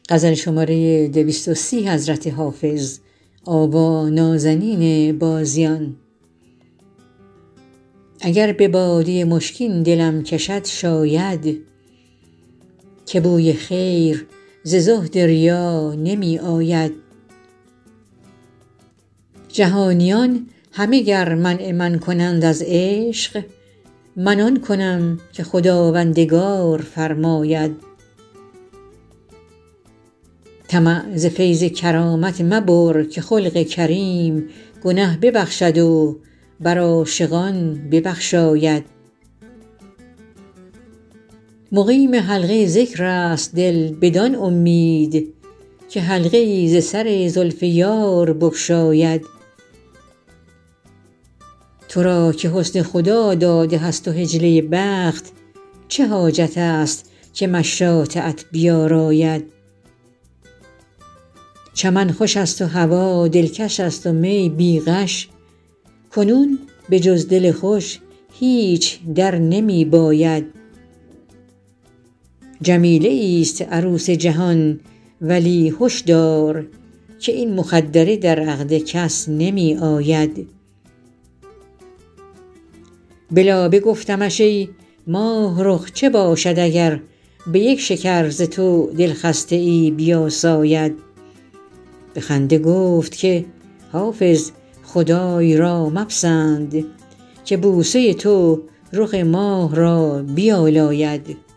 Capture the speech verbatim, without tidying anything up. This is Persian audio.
اگر به باده مشکین دلم کشد شاید، که بوی خیر ز زهد ریا نمی آید. جهانیان همه گر منع من کنند از عشق، من آن کنم که خداوندگار فرماید. طمع ز فیض کرامت مبر که خلق کریم گنه ببخشد و بر عاشقان ببخشاید. مقیم حلقه ذکرست دل بدان امید، که حلقه ای ز سر زلف یار بگشاید. تو را که حسن خدا داده هست و حجله بخت، چه حاجت است که مشاطه ات بیاراید. چمن خوش است و هوا دلکش است و می بی غش، کنون به جز دل خوش هیچ در نمی باید. جمیله ایست عروس جهان ولی هش دار، که این مخدره در عقد کس نمی آید. به لابه گفتمش ای ماه رخ چه باشد اگر، به یک شکر ز تو دلخسته ای بیاساید. به خنده گفت که حافظ خدای را مپسند، که بوسه تو رخ ماه را بیالاید.